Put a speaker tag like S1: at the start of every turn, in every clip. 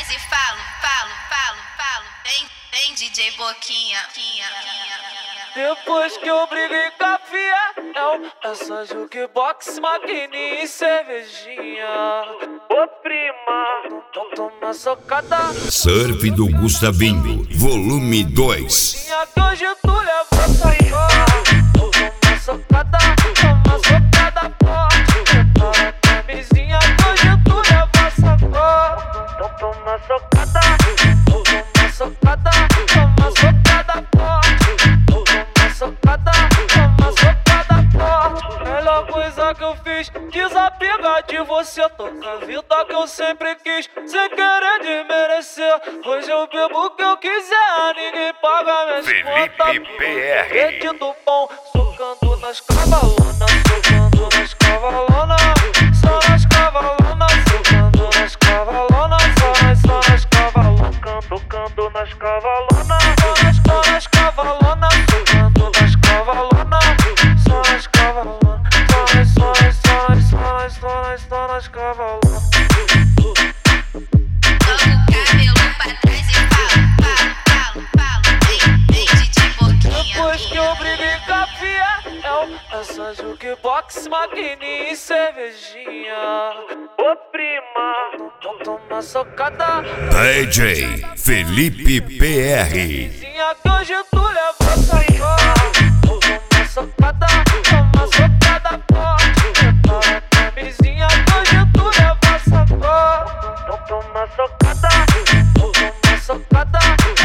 S1: trás e falo. Vem DJ Boquinha.
S2: Depois que eu briguei com a Fiel, é só jukebox, maquininha e cervejinha. Ô prima, então toma socada.
S3: Surf do Gustavinho, volume 2.
S2: Tinha que hoje tu leva sacada. Toma socada forte. Prepara a camisinha que hoje tu leva sacada. Então toma socada. Toma socada forte. Melhor coisa que eu fiz, desapegar de você. Toca a vida que eu sempre quis, sem querer desmerecer. Hoje eu bebo o que eu quiser, ninguém paga minhas contas.
S3: Felipe PR.
S2: Rede do bom, socando nas cavalonas, socando nas cavalonas. Só nas cavalonas, socando nas cavalonas. Só nas cavalonas, tocando nas cavalonas. Só nas cavalonas, tocando nas cavalonas. Só nas cavalonas, só nas cavalonas.
S1: Joga o cabelo pra trás e falo. Vem DJ Boquinha.
S2: Depois que eu briguei com a Fiel, é só jukebox, maquininha e cervejinha. Ô prima, então toma socada.
S3: DJ Felipe PR.
S2: Tinha que hoje tu leva sacada. Toma socada forte. Prepara a camisinha que hoje tu leva sacada. Então toma socada. Toma socada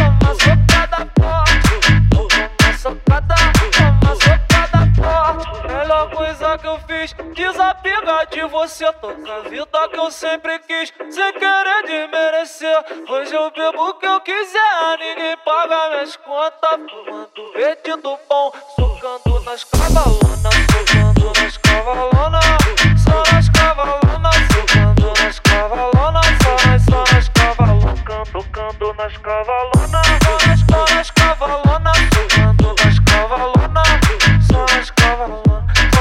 S2: forte. Melhor coisa que eu fiz, desapegar de você. Toca a vida que eu sempre quis, sem querer desmerecer. Hoje eu bebo o que eu quiser, ninguém paga minhas contas. Fumando verde do bom, socando nas cavalonas, socando nas cavalonas. Só nas cavalonas, socando nas cavalonas. Só nas cavalonas, tocando nas cavalonas. Só nas cavalonas, tocando nas cavalonas. Só nas cavalonas.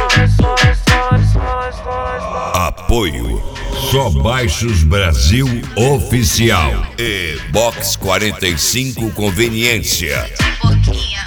S3: Apoio Só Baixos Brasil Oficial e Box 45 Conveniência.
S1: Boquinha.